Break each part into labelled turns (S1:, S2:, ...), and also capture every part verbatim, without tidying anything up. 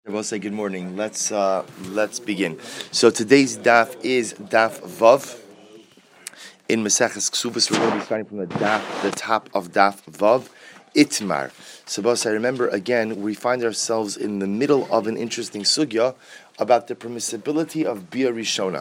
S1: We'll say good morning. Let's uh, let's begin. So today's daf is daf vav in Maseches Ksubas. We're going to be starting from the daf, the top of daf vav, Itmar. So, boss, I remember again we find ourselves in the middle of an interesting sugya about the permissibility of bia rishona.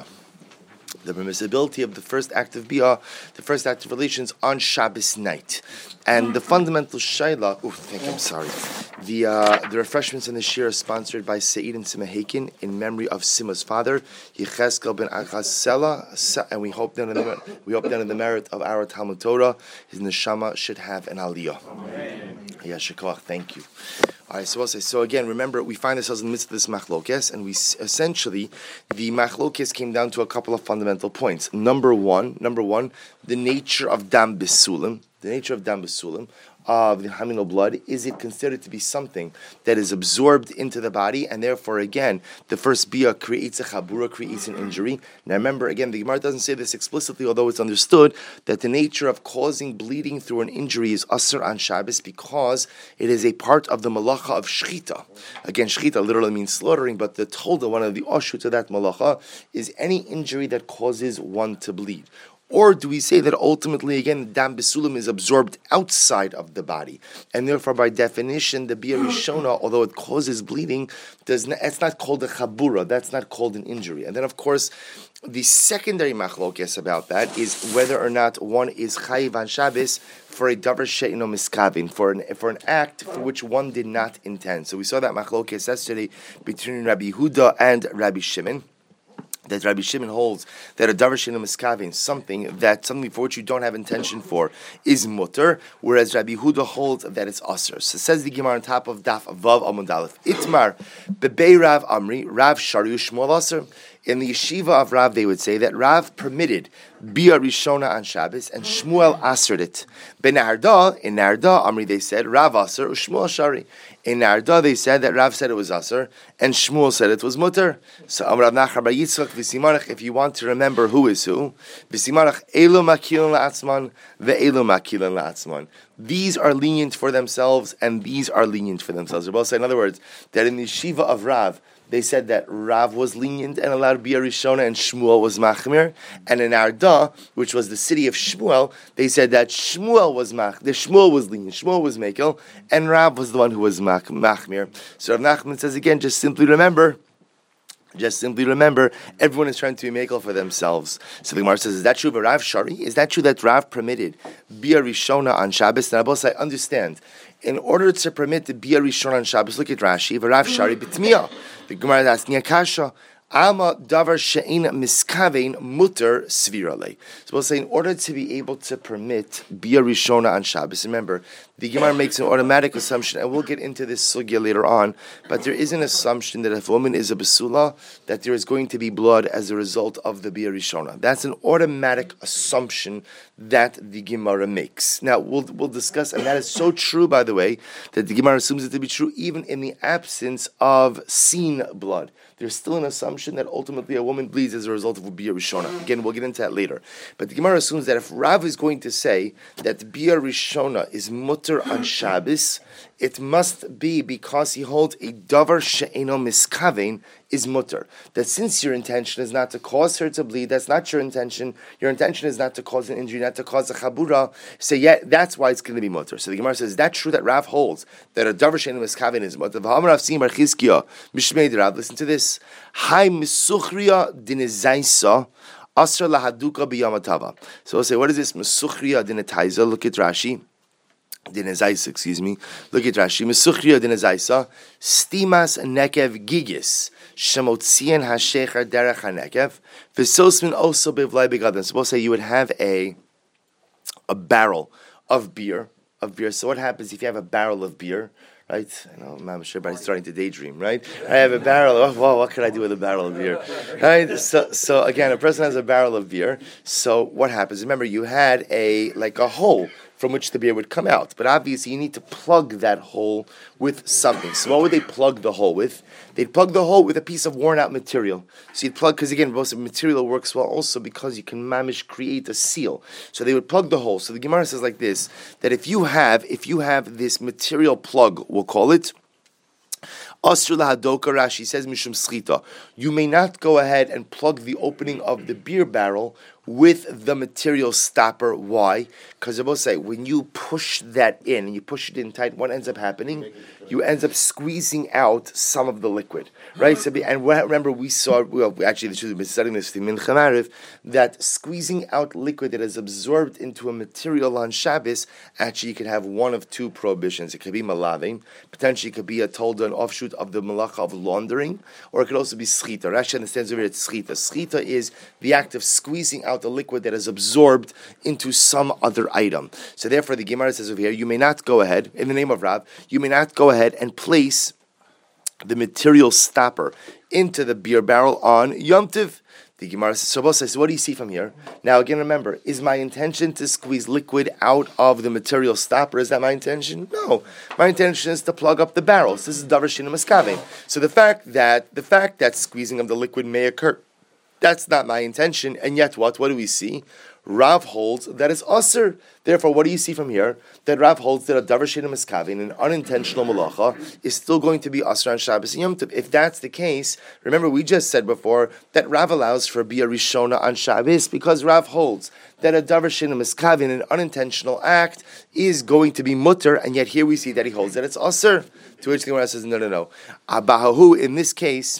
S1: The permissibility of the first act of bia, the first act of relations on Shabbos night, and the fundamental shayla. Oh, thank you. I'm sorry. The uh, the refreshments in the shir are sponsored by Seid and Simahakin in memory of Sima's father, Yecheskel ben Achaz Sela, and we hope that in the, we hope that in the merit of our Talmud Torah, his neshama should have an aliyah. Yeah, shekach. Thank you. All right, so we'll say, so again, remember, we find ourselves in the midst of this machlokes, and we essentially, the machlokes came down to a couple of fundamental points. Number one, number one, the nature of dam besulim, the nature of dam besulim, of the haminal blood. Is it considered to be something that is absorbed into the body, and therefore, again, the first bia creates a chabura, creates an injury? Now remember, again, the Gemara doesn't say this explicitly, although it's understood that the nature of causing bleeding through an injury is asr on Shabbos because it is a part of the malacha of shchita. Again, shchita literally means slaughtering, but the tolda, one of the oshut of that malacha, is any injury that causes one to bleed. Or do we say that ultimately, again, dam besulim is absorbed outside of the body, and therefore, by definition, the bia rishona, although it causes bleeding, does not, it's not called a chabura. That's not called an injury. And then, of course, the secondary machlokes about that is whether or not one is chayiv on Shabbos for a davar she'ino miskavin, for an for an act for which one did not intend. So we saw that machlokes yesterday between Rabbi Yehuda and Rabbi Shimon, that Rabbi Shimon holds that a davar she'ino miskavin, something that something for which you don't have intention for, is mutter, whereas Rabbi Yehuda holds that it's aser. So says the Gemara on top of daf vav amud aleph, Itmar bebei Rav Amri Rav Shari Shmuel aser. In the yeshiva of Rav, they would say that Rav permitted bia rishona on Shabbos and Shmuel asered it. Ben Narda, in Narda, Amri, they said Rav aser, Shmuel shari. In Narda, they said that Rav said it was aser and Shmuel said it was mutter. So Amr Rav Nachar bar Yitzchak v'simarach, if you want to remember who is who, v'simarach elu makilin la'atzman ve'elu makilin la'atzman. These are lenient for themselves and these are lenient for themselves. They're both saying, in other words, that in the yeshiva of Rav, they said that Rav was lenient and allowed bia rishona and Shmuel was machmir. And in Arda, which was the city of Shmuel, they said that Shmuel was mach, the Shmuel was lenient, Shmuel was mekel, and Rav was the one who was mach, machmir. So Rav Nachman says again, just simply remember, Just simply remember, everyone is trying to be mekel for themselves. So the Gemara says, is that true of Rav Shari? Is that true that Rav permitted bia rishona on Shabbos? And I understand. In order to permit the bia rishona on Shabbos, look at Rashi, Rav Shari b'tmiya. The Gemara is asking a kasha. Alma davar she'in miskavein mutter svirale. So we'll say in order to be able to permit bia rishona on Shabbos, remember, the Gemara makes an automatic assumption, and we'll get into this sugya later on, but there is an assumption that if a woman is a basula, that there is going to be blood as a result of the bia rishona. That's an automatic assumption that the Gemara makes. Now, we'll we'll discuss, and that is so true, by the way, that the Gemara assumes it to be true even in the absence of seen blood. There's still an assumption that ultimately a woman bleeds as a result of bia rishona. Again, we'll get into that later. But the Gemara assumes that if Rav is going to say that bia rishona is mutter on Shabbos, it must be because he holds a davar she'eno miskavein is mutter. That since your intention is not to cause her to bleed, that's not your intention. Your intention is not to cause an injury, not to cause a chabura. So yeah, that's why it's going to be mutter. So the Gemara says, is that true that Rav holds that a davar she'eno miskavein is mutter? Listen to this. Hai misuchriya dinizaisa asra lahaduka biyamatava. So we'll say, what is this misuchriya dinetaiza? Look at Rashi. Dinezaisa, excuse me. Look at Rashi. Mesuchriya dinezaisa, stimas nekev gigis, shemotzian hashecher derech hanekev, v'sosmin also bevlai begadim. So we'll say you would have a a barrel of beer, of beer. So what happens if you have a barrel of beer? Right? I know, I'm sure everybody's starting to daydream, right? I have a barrel. Oh, well, what could I do with a barrel of beer? Right? So, so again, a person has a barrel of beer. So what happens? Remember, you had a like a hole from which the beer would come out. But obviously you need to plug that hole with something. So what would they plug the hole with? They'd plug the hole with a piece of worn out material. So you'd plug, because again, most of the material works well also because you can mamish create a seal. So they would plug the hole. So the Gemara says like this, that if you have, if you have this material plug, we'll call it, Asr lahadoka, Rashi says, mishum schita. You may not go ahead and plug the opening of the beer barrel with the material stopper. Why? Because I will say, when you push that in, and you push it in tight, what ends up happening? You end up squeezing out some of the liquid, right? So, and remember, we saw, well, actually, we've been studying this in Mincha Mariv, that squeezing out liquid that is absorbed into a material on Shabbos, actually, you could have one of two prohibitions. It could be malavin, potentially it could be a tolda, an offshoot of the malacha of laundering, or it could also be schita. Rashi understands over here it's schita. Schita is the act of squeezing out the liquid that is absorbed into some other item. So therefore, the Gemara says over here, you may not go ahead, in the name of Rav, you may not go ahead and place the material stopper into the beer barrel on Yom Tov. The Gemara says, so what do you see from here? Now again, remember, is my intention to squeeze liquid out of the material stopper? Is that my intention? No. My intention is to plug up the barrels. This is Davar Shina Maskave. So the fact that the fact that squeezing of the liquid may occur, that's not my intention. And yet what? What do we see? Rav holds that it's Asr. Therefore, what do you see from here? That Rav holds that a Davar Shina Maskavin, an unintentional malacha, is still going to be Asr on Shabbos and Yom Tov. If that's the case, remember we just said before that Rav allows for Bia Rishona on Shabbos because Rav holds that a Davar Shina Maskavin, an unintentional act, is going to be mutter, and yet here we see that he holds that it's Asr. To which the Gemara says, no, no, no. Abahu, in this case,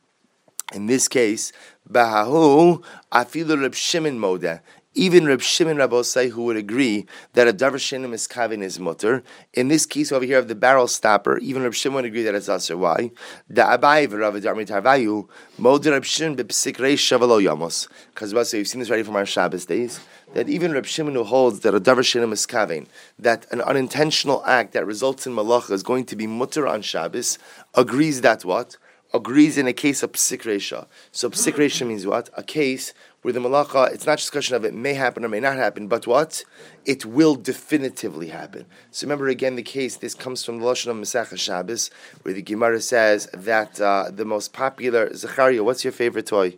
S1: in this case, Bahahu, Afilu Reb Shimon Modeh. Even Reb Shimon Rabbosai, who would agree that a Davar Shina Miskavin is mutter. In this case over here of the barrel stopper, even Reb Shimon would agree that it's aser. Why? Da Abai v'Rav Darmi Tarvayu Modeh Reb Shimon b'Psik Reish Shavalo Yamos. Because we've seen this already from our Shabbos days. That even Reb Shimon who holds that a Davar Shina Miskavin, that an unintentional act that results in malacha is going to be mutter on Shabbos, agrees that what? Agrees in a case of Psik Reisha. So Psik Reisha means what? A case where the malacha, it's not just a question of it may happen or may not happen, but what? It will definitively happen. So remember again the case, this comes from the Lashon of Masechah Shabbos, where the Gemara says that uh, the most popular, Zachariah, what's your favorite toy?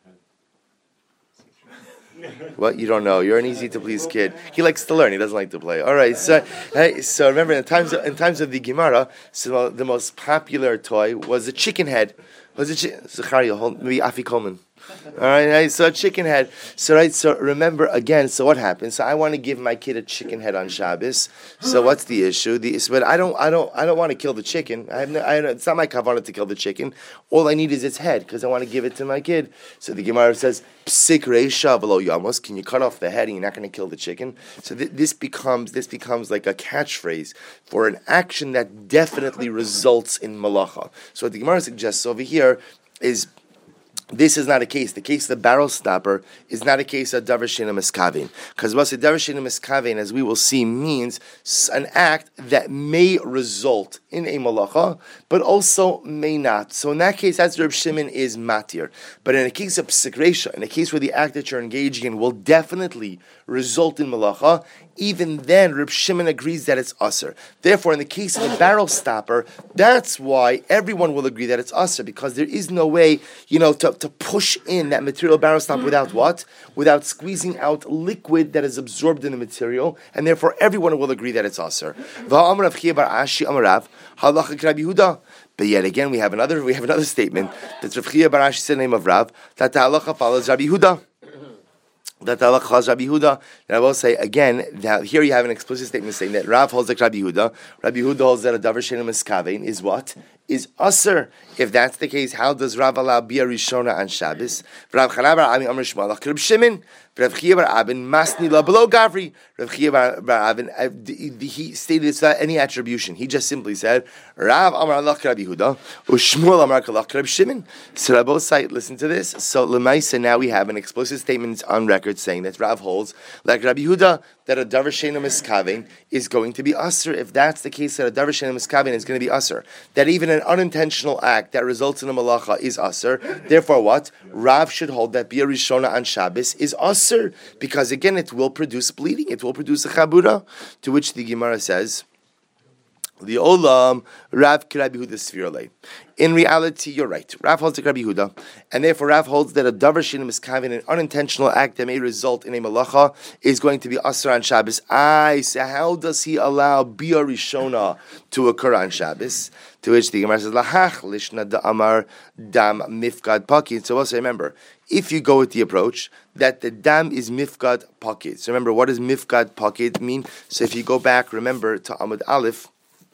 S1: What? You don't know. You're an easy to please kid. He likes to learn. He doesn't like to play. All right. So, hey, so remember, in times of, in times of the Gemara, so the most popular toy was a chicken head. Was it chi- Zachariah? Hold, maybe Afi Coleman. All right, right, so a chicken head. So right, so remember again. So what happens? So I want to give my kid a chicken head on Shabbos. So what's the issue? The but I don't, I don't, I don't want to kill the chicken. I have no. I, it's not my kavanah to kill the chicken. All I need is its head because I want to give it to my kid. So the Gemara says, "Psik reisha v'lo yamos." Can you cut off the head and you're not going to kill the chicken? So th- this becomes this becomes like a catchphrase for an action that definitely results in malacha. So what the Gemara suggests over here is, this is not a case. The case of the barrel stopper is not a case of Davar Shina Miskavin. Because what's a Davar Shina Miskavin, as we will see, means an act that may result in a malacha, but also may not. So in that case, that's Reb Shimon is matir. But in a case of Psik Reisha, in a case where the act that you're engaging in will definitely result in malacha, even then Reb Shimon agrees that it's aser. Therefore, in the case of the barrel stopper, that's why everyone will agree that it's aser, because there is no way, you know, to, to push in that material barrel stopper without what? Without squeezing out liquid that is absorbed in the material, and therefore everyone will agree that it's aser. But yet again, we have another we have another statement that Rav Chia bar Ashi said the name of Rav, that the halacha follows Rabbi Yehuda. That Allah calls Rabbi Yehuda. And I will say again that here you have an explicit statement saying that Rav holds like Rabbi Yehuda. Rabbi Yehuda holds that a davar she'eino miskavein is what? Is aser. If that's the case, how does Rav allow bia rishona on Shabbos? Rav Chana bar Ami Amar Shmuel Reb Shimon. Rav Chia bar Abin Masni la below Gavri. Rav Chia bar Abin, he stated it's not any attribution. He just simply said Rav Amar Allah Rabbi Yehuda u'Shmuel Amar Allah Reb Shimon. So Rabbi side, listen to this. So Lemaisa, now we have an explicit statement on record saying that Rav holds like Rabbi Yehuda that a davar she'eino miskavein is going to be aser. If that's the case, that a davar she'eino miskavein is going to be aser, that even an unintentional act that results in a malacha is aser. Therefore, what Rav should hold that bia rishona on Shabbos is aser, because again it will produce bleeding, it will produce a chabura. To which the Gemara says, The Olam, Rav Rabbi Yehuda Svirle. In reality, you're right. Rav holds like Rabbi Yehuda, and therefore Rav holds that a davar she'eino miskaven, an unintentional act that may result in a malacha, is going to be asur on Shabbos. I so how does he allow bia rishona to occur on Shabbos? To which the Gemara says, Lahach lishna da amar dam mifkad pakid. So also remember, if you go with the approach that the dam is mifkad pakid. So remember, what does mifkad pakid mean? So if you go back, remember to Amud Aleph.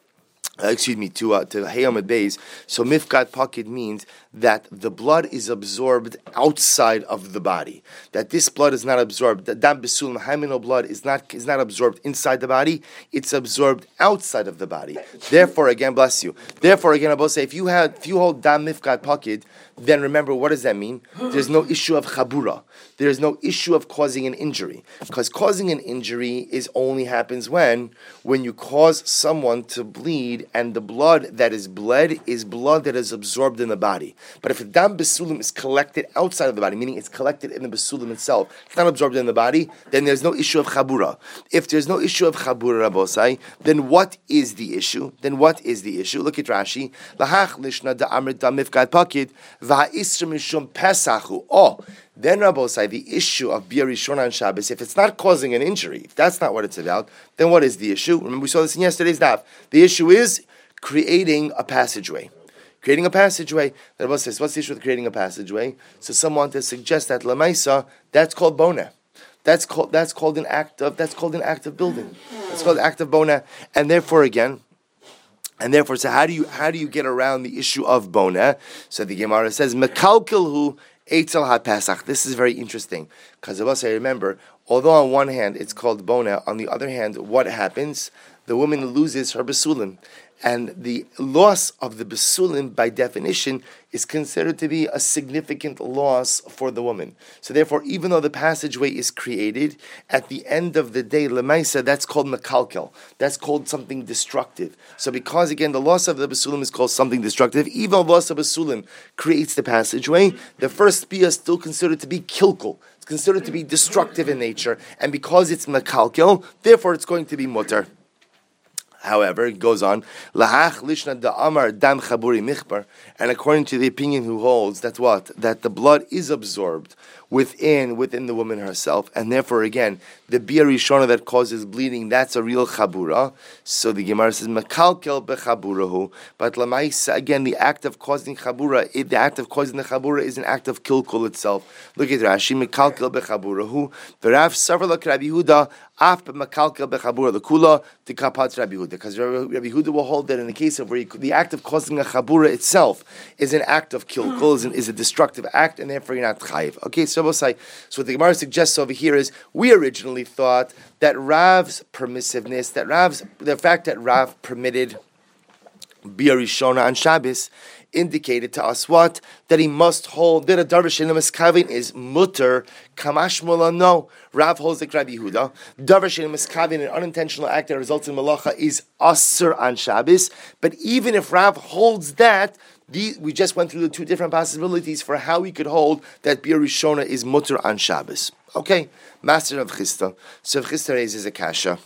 S1: Uh, excuse me, to uh, to Hayamad Beis. So mifkat pakid means that the blood is absorbed outside of the body. That this blood is not absorbed. That dam besulim hamino blood is not is not absorbed inside the body. It's absorbed outside of the body. Therefore, again, bless you. Therefore, again, I will say, if you had if you hold dam mifkat pakid, then remember, what does that mean? There's no issue of chabura. There's no issue of causing an injury, because causing an injury is only happens when when you cause someone to bleed, and the blood that is bled is blood that is absorbed in the body. But if a dam besulim is collected outside of the body, meaning it's collected in the besulim itself, it's not absorbed in the body, then there's no issue of chabura. If there's no issue of chabura, Rabosai, then what is the issue? Then what is the issue? Look at Rashi. Lahach lishna da amrit da mifkat pakid va'isr mishum pesachu. Oh, then Rabosai, the issue of bia rishona on Shabbos, if it's not causing an injury, if that's not what it's about, then what is the issue? Remember, we saw this in yesterday's daf. The issue is creating a passageway. Creating a passageway. The Rebbe says, what's the issue with creating a passageway? So someone to suggest that lemaisa, that's called bona. That's called that's called an act of that's called an act of building. It's called an act of bona, and therefore again, and therefore, so how do you how do you get around the issue of bona? So the Gemara says, mekalkelhu Eitzel HaPesach. This is very interesting, because of us, I remember, although on one hand it's called bona, on the other hand, what happens? The woman loses her besulim. And the loss of the besulim, by definition, is considered to be a significant loss for the woman. So therefore, even though the passageway is created, at the end of the day, lemaisa, that's called mekalkel. That's called something destructive. So because, again, the loss of the besulim is called something destructive, even though the loss of besulim creates the passageway, the first bia is still considered to be kilkel. It's considered to be destructive in nature. And because it's mekalkel, therefore it's going to be mutar. However, it goes on, Lahach lishna da amar dam chaburi michbar, and according to the opinion who holds that what? That the blood is absorbed within within the woman herself, and therefore again, the bia rishona that causes bleeding, that's a real chabura. So the Gemara says, mekalkel bechaburahu, but lamaisa, again, the act of causing chabura, it, the act of causing the chabura is an act of kilkul itself. Look at Rashi, mekalkel bechaburahu, v'rav savarlak Rabbi Yehuda, af b'mekalkel bechabura l'kula, t'kapat Rabbi Yehuda. Because Rabbi Yehuda will hold that in the case of where you, the act of causing a chabura itself is an act of kilkul, is, an, is a destructive act, and therefore you're not chayiv. Okay, so so what the Gemara suggests over here is, we originally thought that Rav's permissiveness, that Rav's, the fact that Rav permitted bia rishona on Shabbos indicated to us what? That he must hold, that a davar she'eino miskaven is mutter, kamash mula, no. Rav holds like Rabbi Yehuda. Davar she'eino miskaven, an unintentional act that results in malacha, is asur on Shabbos. But even if Rav holds that, the, we just went through the two different possibilities for how we could hold that bia rishona is mutter on Shabbos. Okay, Master of Chisda. So Rav Chisda raises a kasha.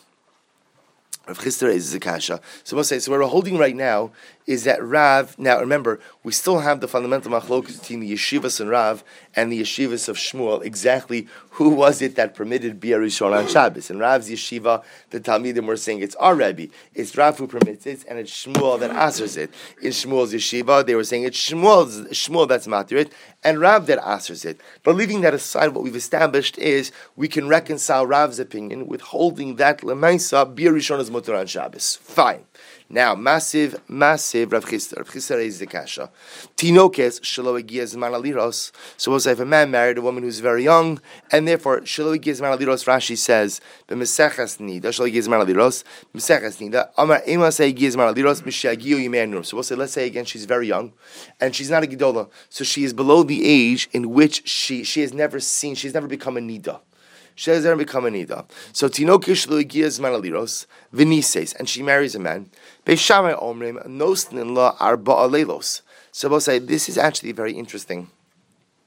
S1: Rav Chisda raises a kasha. So we'll say, so what we're holding right now is that Rav, now remember, we still have the fundamental machlokas between the yeshivas and Rav and the yeshivas of Shmuel, exactly who was it that permitted bia rishona on Shabbos. In Rav's yeshiva, the Talmidim were saying it's our Rebbe, it's Rav who permits it, and it's Shmuel that asers it. In Shmuel's yeshiva, they were saying it's Shmuel's, Shmuel that's matir it, and Rav that asers it. But leaving that aside, what we've established is we can reconcile Rav's opinion with holding that lemaisa bia rishona is mutter on Shabbos. Fine. Now, massive, massive Rav Chisda. Rav Chisda raises the kasha. Tinokes shelo egia zman aliros. So we'll say if a man married a woman who's very young, and therefore shelo egia zman aliros, Rashi says, b'meseches nida shelo egia zman aliros, meseches nida amar ema say egia zman aliros mishagiu yimei nur. So we'll say, let's say again, she's very young, and she's not a gedola, so she is below the age in which she she has never seen, she's never become a nida. She has never become a nida. So tinokish lo igiyas manaliros v'nises, and she marries a man. Beishamai omrim nosnin la arba alelos. So we'll say this is actually very interesting.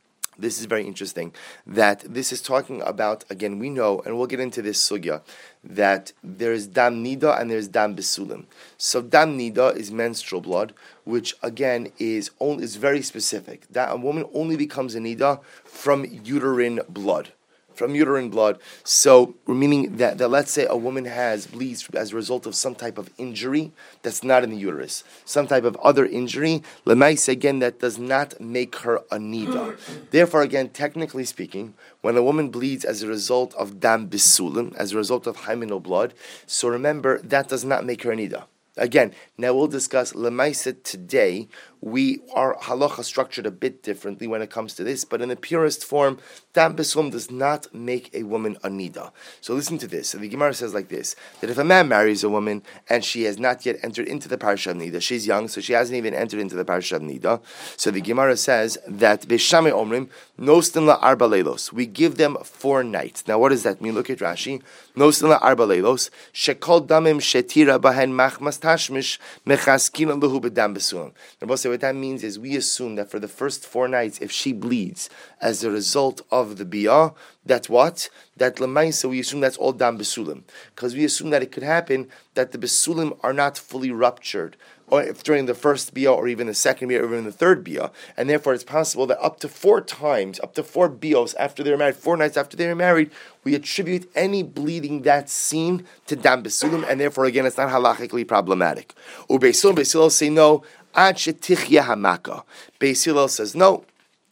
S1: This is very interesting, that this is talking about, again, we know, and we'll get into this sugya, that there's dam nida and there's dam besulim. So dam nida is menstrual blood, which again is only is very specific. That a woman only becomes a nida from uterine blood. From uterine blood. So, meaning that, that let's say a woman has bleeds as a result of some type of injury that's not in the uterus, some type of other injury, lemais, again, that does not make her a nida. Therefore, again, technically speaking, when a woman bleeds as a result of dam bisulim, as a result of hymenal blood, so remember, that does not make her a nida. Again, now we'll discuss Lemaisa today. We our halacha structured a bit differently when it comes to this, but in the purest form, dam besulim does not make a woman a nida. So listen to this. So the Gemara says like this: that if a man marries a woman and she has not yet entered into the parasha of nida, she's young, so she hasn't even entered into the parasha of nida. So the Gemara says that b'shamei omrim nostin la arba leilos. We give them four nights. Now, what does that mean? Look at Rashi. Nostin la arba leilos shekol damim shetira bahen machmas tashmish mechaskin lahu b'dam besulim. What that means is we assume that for the first four nights, if she bleeds as a result of the biyah, that's what? That lemaisa, we assume that's all dam besulim. Because we assume that it could happen that the besulim are not fully ruptured, or if during the first biyah, or even the second biyah, or even the third biyah. And therefore it's possible that up to four times, up to four biyos after they're married, four nights after they're married, we attribute any bleeding that's seen to dam besulim, and therefore again it's not halachically problematic. Beis Hillel say no, Ad shetichya hamaka. Beis Hillel says no.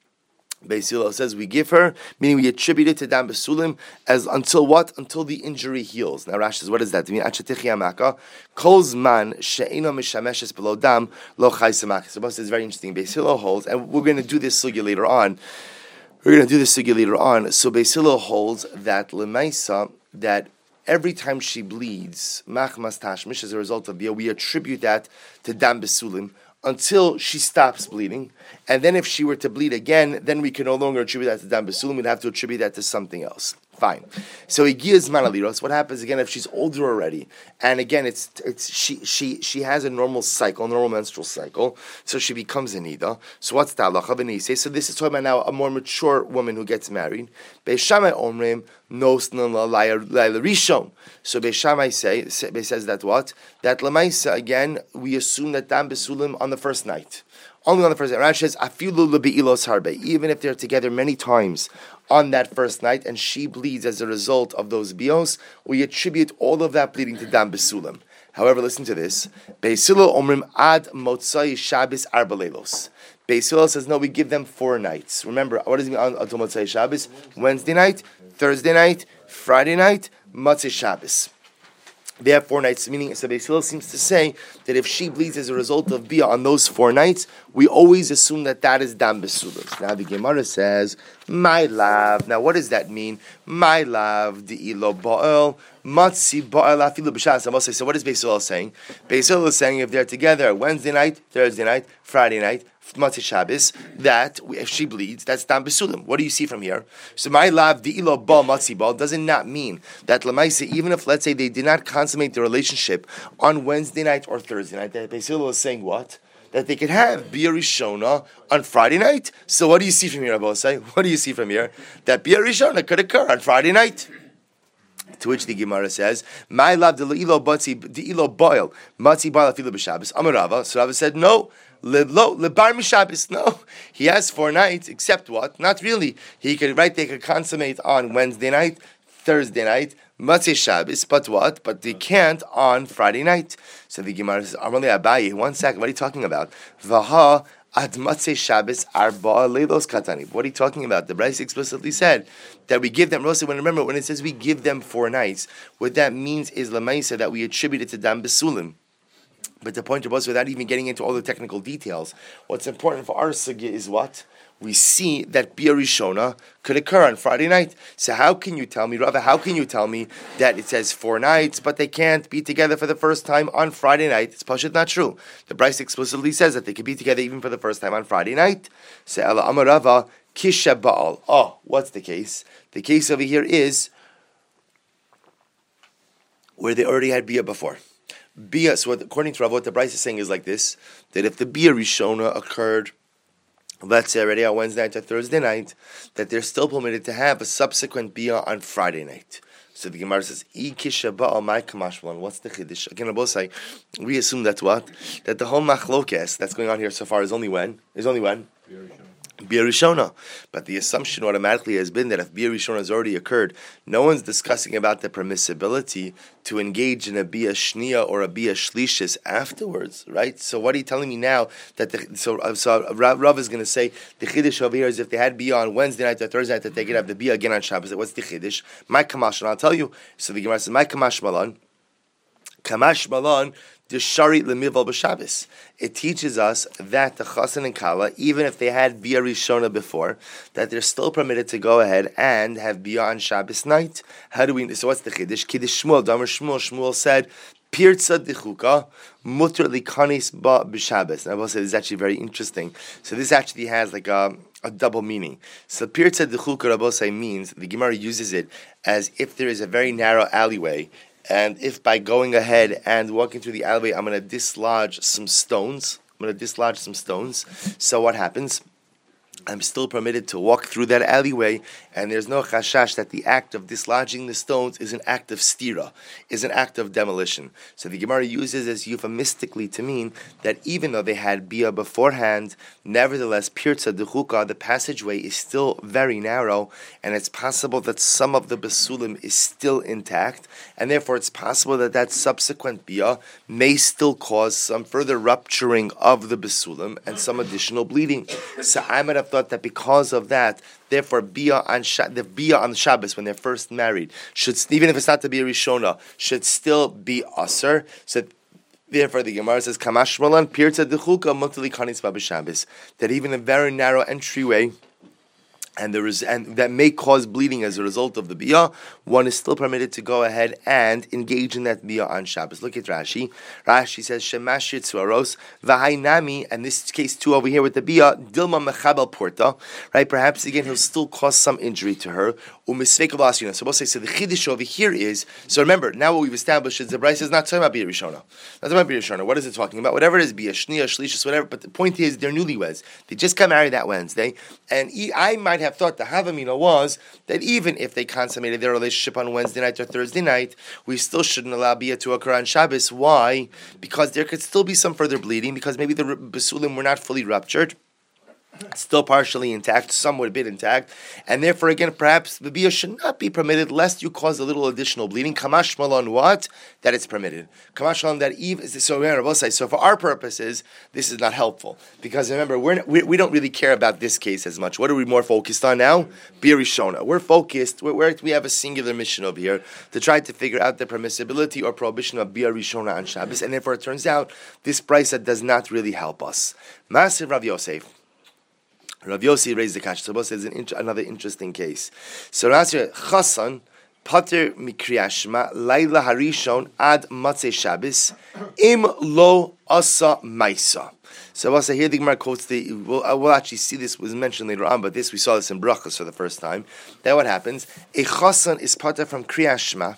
S1: Beis Hillel says we give her, meaning we attribute it to dam besulim as until what? Until the injury heals. Now Rashi says, what does that mean? Ad shetichya hamaka. Kol zman she'eno mishameshes below dam lo chai samach. So this is very interesting. Beis Hillel holds, and we're going to do this sugya later on. We're going to do this sugya later on. So Beis Hillel holds that lemaisa, that every time she bleeds, machmas tashmish, as a result of biyah, we attribute that to dam besulim until she stops bleeding. And then if she were to bleed again, then we can no longer attribute that to dam besulim. We'd have to attribute that to something else. Fine. So he gives manaliros. What happens again if she's older already? And again, it's it's she she she has a normal cycle, normal menstrual cycle. So she becomes a nida. So what's the halacha b'nisei? So this is talking about now a more mature woman who gets married. Beis Shammai omrim nosnan laila rishon. So Beis Shammai say says that what? That lemaisa again we assume that dam besulim on the first night. Only on the first night. Rashi says, afilu lebe'ilos harbe. Even if they're together many times on that first night, and she bleeds as a result of those bios, we attribute all of that bleeding to dam besulim. However, listen to this. Beis Hillel omrim ad motzai Shabbos arba leilos. Beis Hillel says, no, we give them four nights. Remember, what does it mean on until motzai Shabbos? Wednesday night, Thursday night, Friday night, motzai Shabbos. They have four nights, meaning, so Beis Hillel seems to say that if she bleeds as a result of biyah on those four nights, we always assume that that is dam besulim. Now the Gemara says, my love. Now what does that mean? My love, the ilo ba'el, matzi ba'el afilu b'shas. So what is Beis Hillel saying? Beis Hillel is saying if they're together Wednesday night, Thursday night, Friday night, Matzah Shabbos, that if she bleeds, that's dam besulim. What do you see from here? So my love, the ilo ba matzi ba, does not mean that lemaisa, even if let's say they did not consummate the relationship on Wednesday night or Thursday night, that Beis Hillel is saying what? That they could have biyah rishona on Friday night. So what do you see from here, Abosai? What do you see from here? That biyah rishona could occur on Friday night. To which the Gemara says, "My love, the ilo batzi, the ilo boil, matzi boil afilu b'Shabbos." Amar Rava. So Rava said, "No, lo lebar mishabbos. No, he has four nights. Except what? Not really. He could right. They could consummate on Wednesday night, Thursday night, Matzah Shabbos. But what? But they can't on Friday night." So the Gemara says, "Amrli Abayi, one second. What are you talking about? Vaha." Ad Matzeh Shabbos arba leilos katani. What are you talking about? The Bryce explicitly said that we give them. When remember when it says we give them four nights, what that means is lemaisa that we attribute it to dam besulim. But the point of us, without even getting into all the technical details, what's important for our sugya is what we see that biyah rishona could occur on Friday night. So how can you tell me, Rava? How can you tell me that it says four nights, but they can't be together for the first time on Friday night? It's pashut not true. The Bryce explicitly says that they could be together even for the first time on Friday night. So Ela Amar Rava kisha baal. Oh, what's the case? The case over here is where they already had biyah before. Biyah. So according to Rava, what the Bryce is saying is like this: that if the biyah rishona occurred let's say already on Wednesday night or Thursday night, that they're still permitted to have a subsequent bia on Friday night. So the Gemara says, "I kisha ba'al my kamashmalan." What's the chiddush? Again, I will say, we assume that what that the whole machlokes that's going on here so far is only when is only when. Bia Rishona. But the assumption automatically has been that if Bia Rishona has already occurred, no one's discussing about the permissibility to engage in a Bia Shnia or a Bia Shlishis afterwards, right? So what are you telling me now? That the, so so Rav is going to say the Chiddush over here is if they had Bia on Wednesday night or Thursday night, that they could have the Bia again on Shabbos. What's the Chiddush? My Kamash, and I'll tell you. So the Gemara says, My Kamash Malan. Kamash Malan. The Shari Lemival b'Shabbos. It teaches us that the Chassan and Kala, even if they had Bia Rishona before, that they're still permitted to go ahead and have Bia on Shabbos night. How do we? So what's the Chiddush? Kiddush Shmuel. Damer Shmuel. Shmuel said, Pirza dichuka mutter likanis ba b'Shabbos. And I will say this is actually very interesting. So this actually has like a, a double meaning. So Pirza dichuka, Rabbi say means the Gemara uses it as if there is a very narrow alleyway. And if by going ahead and walking through the alleyway, I'm going to dislodge some stones, I'm going to dislodge some stones. So what happens? I'm still permitted to walk through that alleyway, and there's no chashash that the act of dislodging the stones is an act of stira, is an act of demolition. So the Gemara uses this euphemistically to mean that even though they had bia beforehand, nevertheless, pirza dechuka, the passageway is still very narrow, and it's possible that some of the basulim is still intact, and therefore it's possible that that subsequent bia may still cause some further rupturing of the basulim and some additional bleeding. So I might have thought that because of that, therefore, bia on Sha- the bia on Shabbos when they're first married should, even if it's not to be a Rishona, should still be aser. So therefore, the Gemara says, "Kamash malan pirza dechuka mutali kanis b'Shabbos." That even a very narrow entryway, and there is, and that may cause bleeding as a result of the bia, one is still permitted to go ahead and engage in that bia on Shabbos. Look at Rashi. Rashi says, "Shemash yitzvaros v'hainami," and this case too over here with the bia, dilma mechabel porta, right? Perhaps again he'll still cause some injury to her. Umisveikav asuna. So we'll say, so the chiddush over here is, so remember, now what we've established is the Brisa is not talking about bia rishona. Not talking about bia rishona. What is it talking about? Whatever it is, bia shnia, shlishis, whatever. But the point is, they're newlyweds. They just got married that Wednesday, and I might have thought the Havamina was that even if they consummated their relationship on Wednesday night or Thursday night, we still shouldn't allow bia to occur on Shabbos. Why? Because there could still be some further bleeding, because maybe the basulim were not fully ruptured, still partially intact, somewhat a bit intact, and therefore again perhaps the bia should not be permitted lest you cause a little additional bleeding. Kamash malon what? That it's permitted. Kamash malon that even so. So for our purposes, this is not helpful because remember we're, we we don't really care about this case as much. What are we more focused on now? Bia rishona. We're focused. We're, we're, we have a singular mission over here to try to figure out the permissibility or prohibition of bia rishona on Shabbos, and therefore it turns out this brisa does not really help us. Masir Rav Yosef. Rav Yossi raised the kash. So both says an int- another interesting case. So Rashi Chassan Pater Mikriyashma Laila Harishon Ad Matzei Shabbos Im Lo Asa Maisa. So also here the Gemara quotes the. We'll, uh, we'll actually see this was mentioned later on, but this we saw this in Brachos for the first time. Then what happens? A Chassan is Pater from Kriyashma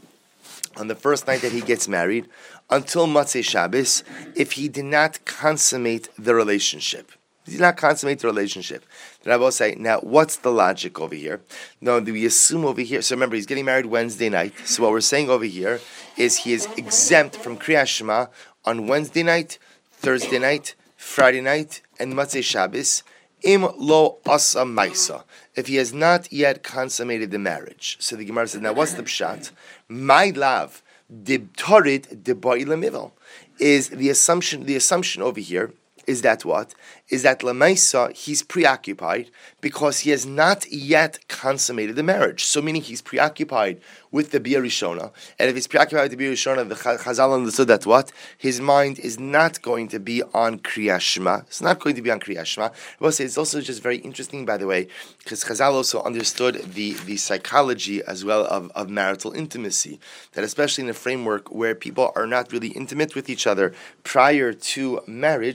S1: on the first night that he gets married until Matzei Shabbos if he did not consummate the relationship. He did not consummate the relationship. The Rabbi will say, now, what's the logic over here? No, do we assume over here? So remember, he's getting married Wednesday night. So what we're saying over here is he is exempt from Kriyas Shema on Wednesday night, Thursday night, Friday night, and Matzei Shabbos. Im lo asa maisa. If he has not yet consummated the marriage. So the Gemara says, now what's the pshat? My love, dibtorit debai lemivol, is the assumption. The assumption over here is that what? Is that Lamaisa, he's preoccupied because he has not yet consummated the marriage. So meaning he's preoccupied with the Bia Rishona. And if he's preoccupied with the Bia Rishona, the Chazal understood that what? His mind is not going to be on Kriyas Shema. It's not going to be on Kriyas Shema. I will say it's also just very interesting, by the way, because Chazal also understood the, the psychology as well of, of marital intimacy. That especially in a framework where people are not really intimate with each other prior to marriage,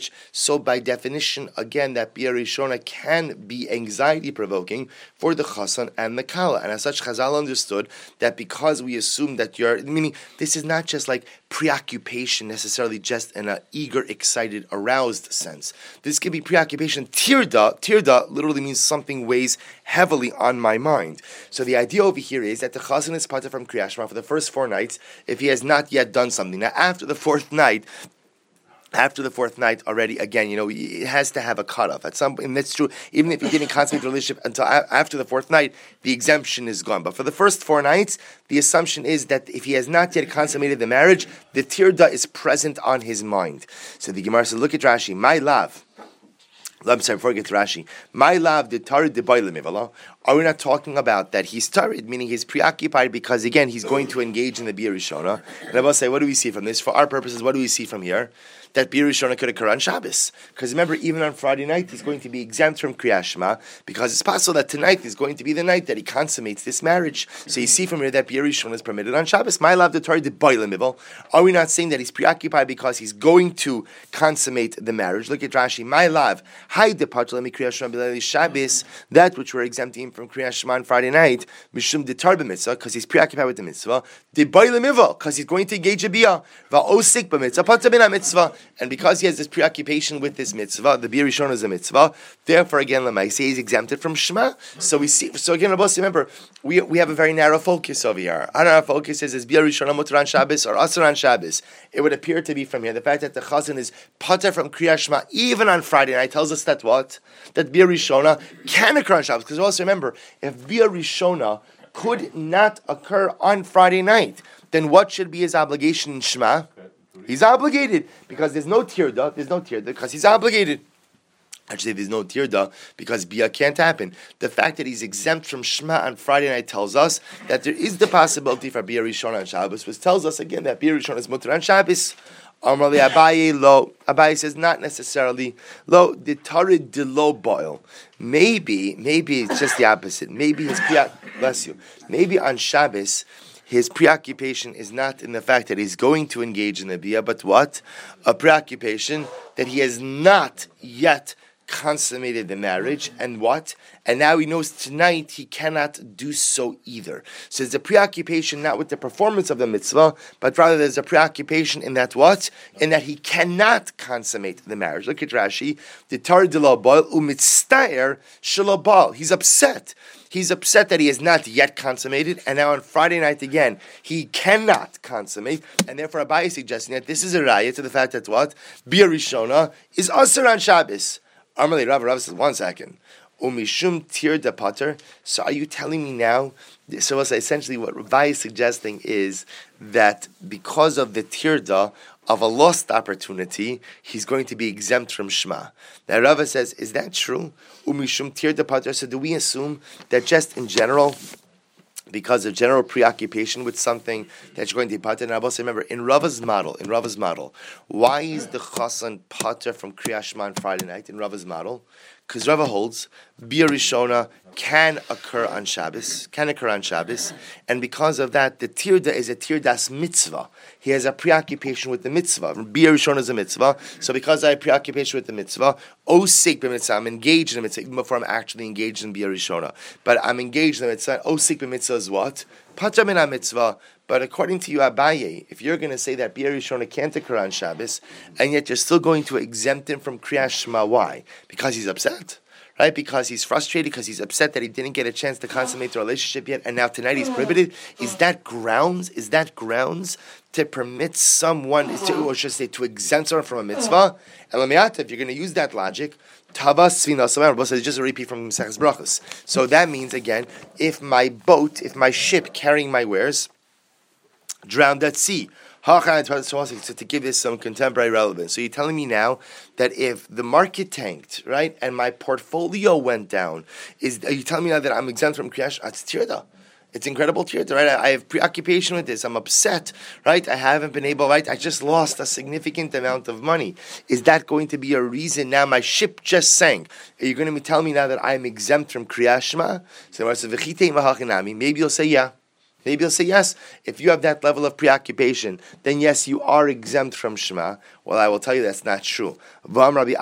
S1: So by definition, again, that Bia Rishona can be anxiety-provoking for the Chassan and the Kala. And as such, Chazal understood that because we assume that you're, meaning this is not just like preoccupation necessarily just in an eager, excited, aroused sense. This can be preoccupation. Tirda, tirda literally means something weighs heavily on my mind. So the idea over here is that the Chassan is parted from Kriyat Shema for the first four nights if he has not yet done something. Now after the fourth night, After the fourth night already, again, you know, it has to have a cutoff. At some point, and that's true, even if you didn't consummate the relationship until a- after the fourth night, the exemption is gone. But for the first four nights, the assumption is that if he has not yet consummated the marriage, the tirda is present on his mind. So the Gemara says, look at Rashi, my love. I'm sorry, before I get to Rashi. My love, the tarid de. Are we not talking about that he's tarid, meaning he's preoccupied because, again, he's going to engage in the Bia Rishona? And I will say, what do we see from this? For our purposes, what do we see from here? That Bia Rishona could occur on Shabbos. Because remember, even on Friday night, he's going to be exempt from Kriyat Shema, because it's possible that tonight is going to be the night that he consummates this marriage. So you see from here that Bia Rishona is permitted on Shabbos. My love, the tarid de. Are we not saying that he's preoccupied because he's going to consummate the marriage? Look at Rashi. My love, hi de Shabbos, that which we're exempting from Kriyat Shema on Friday night, mishum de tar b'mitzvah, because he's preoccupied with the mitzvah, de boile mitzvah, because he's going to engage a bia, va'osik b'mitzvah, pata bin mitzvah, and because he has this preoccupation with this mitzvah, the bia rishon is a mitzvah. Therefore, again, l'maaseh he's exempted from Shema. So we see. So again, remember, we we have a very narrow focus over here. Our narrow focus is is bia rishon mutar on Shabbos or asur on Shabbos. It would appear to be from here the fact that the chazan is pater from Kriyat Shema even on Friday night tells us that what that bia rishona can occur on Shabbos. Because also remember, if Bia Rishona could not occur on Friday night, then what should be his obligation in Shema? He's obligated because there's no tirda. There's no tirda because he's obligated. Actually, there's no tirda because Bia can't happen. The fact that he's exempt from Shema on Friday night tells us that there is the possibility for Bia Rishona on Shabbos, which tells us again that Bia Rishona is mutar on Shabbos. Amrali Abaye lo. Abaye says not necessarily lo. The tarid de lo boil. Maybe, maybe it's just the opposite. Maybe his preoc- bless you. Maybe on Shabbos, his preoccupation is not in the fact that he's going to engage in the bia, but what? A preoccupation that he has not yet consummated the marriage, and what? And now he knows tonight he cannot do so either. So there's a preoccupation not with the performance of the mitzvah, but rather there's a preoccupation in that what? In that he cannot consummate the marriage. Look at Rashi. The tar de la bal umitztaer shalabal. He's upset. He's upset that he has not yet consummated, and now on Friday night again, he cannot consummate, and therefore Abaye is suggesting that this is a raya to the fact that what? Bia Rishona is asur on Shabbos. Amalei Rav Rav says, one second. Umishum tir de pater. So are you telling me now? So essentially, what Ravai is suggesting is that because of the tirda of a lost opportunity, he's going to be exempt from Shema. Now Rava says, is that true? Umishum tir de pater. So do we assume that just in general, because of general preoccupation with something that you're going to be pater? And I also remember in Rava's model, in Rava's model, why is the chassan pater from Kriyat Shema on Friday night in Rava's model? Because Rava holds Bia Rishona can occur on Shabbos, can occur on Shabbos, and because of that, the tirda is a tirdas mitzvah. He has a preoccupation with the mitzvah. Bia Rishona is a mitzvah, so because I have preoccupation with the mitzvah, osik b'mitzvah, I'm engaged in the mitzvah even before I'm actually engaged in Bia Rishona. But I'm engaged in the mitzvah. Osik b'mitzvah is what? Patra min mitzvah. But according to you, Abaye, if you're going to say that Bia Rishona can't occur on Shabbos, and yet you're still going to exempt him from Kriyat Shema, why? Because he's upset, right? Because he's frustrated, because he's upset that he didn't get a chance to consummate the relationship yet, and now tonight he's prohibited. Is that grounds? Is that grounds to permit someone, to, or should I say, to exempt someone from a mitzvah? Elamiata, if you're going to use that logic, Tava Svina Samar, it's just a repeat from Maseches Brachos. So that means, again, if my boat, if my ship carrying my wares, drowned at sea. So to give this some contemporary relevance. So you're telling me now that if the market tanked, right, and my portfolio went down, is are you telling me now that I'm exempt from Kriyat Shema? It's tirda. It's incredible tirda, right? I, I have preoccupation with this. I'm upset, right? I haven't been able, right? I just lost a significant amount of money. Is that going to be a reason now my ship just sank? Are you going to be telling me now that I'm exempt from Kriyat Shema? So maybe you'll say, yeah. Maybe you'll say, yes, if you have that level of preoccupation, then yes, you are exempt from Shema. Well, I will tell you that's not true. But yet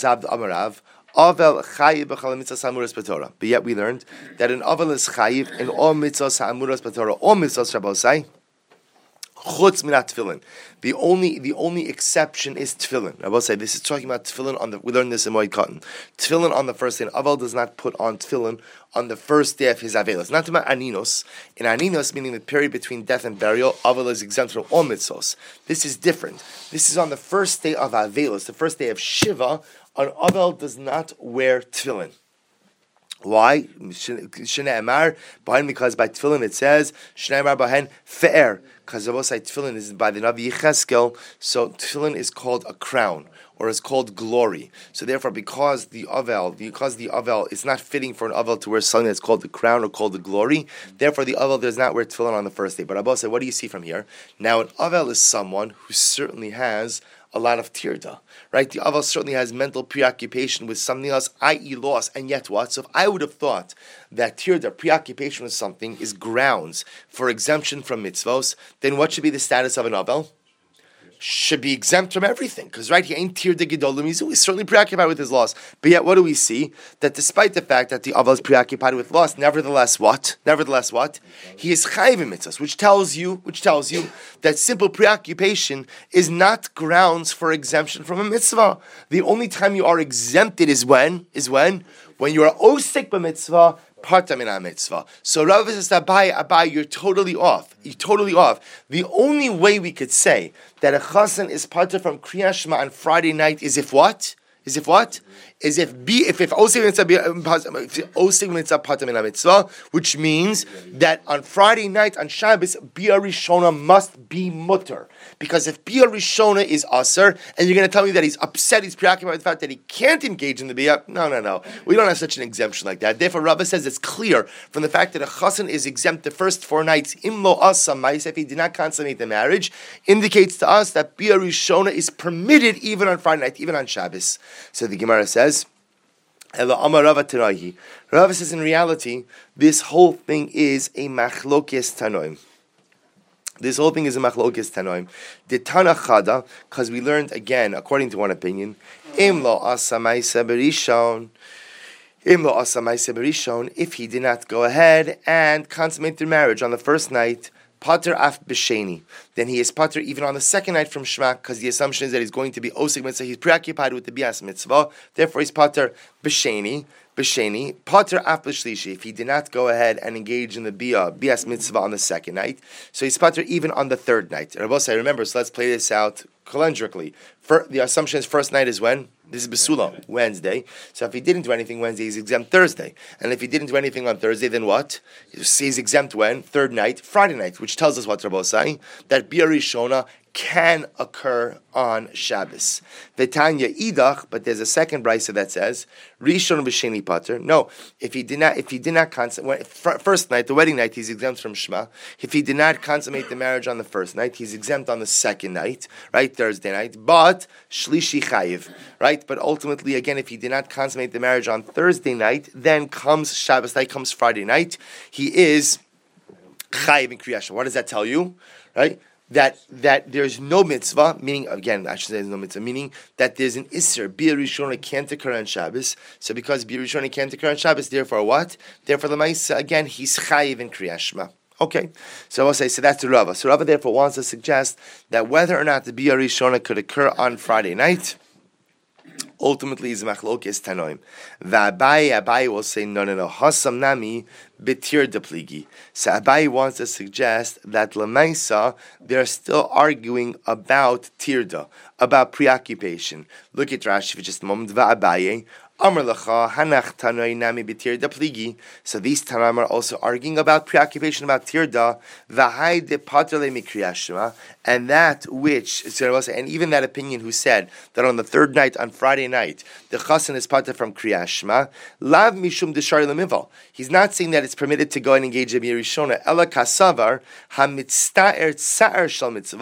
S1: we learned that an Aval is chayiv in all mitzvahs ha'amuras b'Torah, all mitzvahs Shabbosai, chutz minat tefillin. The only the only exception is tefillin. I will say this is talking about tefillin on the. We learned this in Moed Katan. Tefillin on the first day. An Aval does not put on tefillin on the first day of his avelos. Not about aninos. In aninos, meaning the period between death and burial, Aval is exempt from all mitzvos. This is different. This is on the first day of avelos, the first day of Shiva. An Aval does not wear tefillin. Why? Shne'emar behind, because by tefillin it says Shne'emar behind fe'er. Because tefillin is by the Navi Yecheskel, so tefillin is called a crown, or is called glory. So therefore, because the avel, because the avel is not fitting for an avel to wear something that's called the crown or called the glory, therefore the avel does not wear tefillin on the first day. But Abba said, what do you see from here? Now an avel is someone who certainly has a lot of tirda, right? The aval certainly has mental preoccupation with something else, that is loss, and yet what? So if I would have thought that tirda, preoccupation with something, is grounds for exemption from mitzvos, then what should be the status of an aval? Should be exempt from everything, because right, he ain't tirda gedolim, he's certainly preoccupied with his loss. But yet, what do we see? That despite the fact that the aval is preoccupied with loss, nevertheless, what? Nevertheless, what? He is chayiv in mitzvahs, which tells you, which tells you that simple preoccupation is not grounds for exemption from a mitzvah. The only time you are exempted is when, is when, when you are osik b'mitzvah. Parta min mitzvah. So Rav says, Abai, Abai, you're totally off. You're totally off. The only way we could say that a chassan is parta from Kriyat Shema on Friday night is if what? Is if what? Is if be if if osig mitzvah parta min mitzvah, which means that on Friday night on Shabbos, Bia Rishona must be mutter. Because if Bia Rishona is aser, and you're going to tell me that he's upset, he's preoccupied with the fact that he can't engage in the Bia, no, no, no. We don't have such an exemption like that. Therefore, Rabbah says it's clear from the fact that a chassan is exempt the first four nights, imlo asa mais, if he did not consummate the marriage, indicates to us that Bia Rishona is permitted even on Friday night, even on Shabbos. So the Gemara says, Rava says in reality, this whole thing is a machlokes tanoim. This whole thing is a machlokes tanoim. The Tana Chada, because we learned again, according to one opinion, Imlo asa ma'aseh berishon, Imlo asa ma'aseh berishon, if he did not go ahead and consummate their marriage on the first night, Pater af b'sheni, then he is pater even on the second night from Shema, because the assumption is that he's going to be osig mitzvah. He's preoccupied with the bias mitzvah. Therefore, he's pater b'sheni, b'sheni, pater af b'shlishi. If he did not go ahead and engage in the bia bias mitzvah on the second night, so he's pater even on the third night. And I will say, remember, so let's play this out calendrically. For, the assumption is first night is when? This is Besula, Wednesday. So if he didn't do anything Wednesday, he's exempt Thursday. And if he didn't do anything on Thursday, then what? He's exempt when? Third night, Friday night, which tells us what Rabbi is saying, that Bia Rishona can occur on Shabbos. V'tanya idach, but there's a second brisa that says Rishon b'sheni pater. No, if he did not, if he did not consummate first night, the wedding night, he's exempt from Shema. If he did not consummate the marriage on the first night, he's exempt on the second night, right, Thursday night. But shlishi chayiv, right? But ultimately, again, if he did not consummate the marriage on Thursday night, then comes Shabbos night, comes Friday night. He is chayiv in Kriyat Shema. What does that tell you, right? That that there's no mitzvah, meaning, again, I should say there's no mitzvah, meaning that there's an Isser, Bia Rishona can't occur on Shabbos. So because Bia Rishona can't occur on Shabbos, therefore what? Therefore, the Maisa, again, he's chayiv in Kriyat Shema. Okay, so I'll say, so that's the Rava. So Rava therefore wants to suggest that whether or not the Bia Rishona could occur on Friday night, ultimately is machlokes tanoim. V'Abai, Abai will say, no, no, no, hasam nami betir depligi. So Abai wants to suggest that lemaisa, they're still arguing about tirda, about preoccupation. Look at Rashi for just a moment. V'Abai, Amar lacha hanach tanoi nami betirda pligi. So these Tanaim are also arguing about preoccupation about tirda. V'hai de patrle mikriyat Shema, and that which, and even that opinion who said that on the third night, on Friday night, the chassan is pater from Kriyat Shema. Lav mishum deshar lemival. He's not saying that it's permitted to go and engage in Bia Rishona. Ela kasavar hamitztaer tsa'er shal mitzvah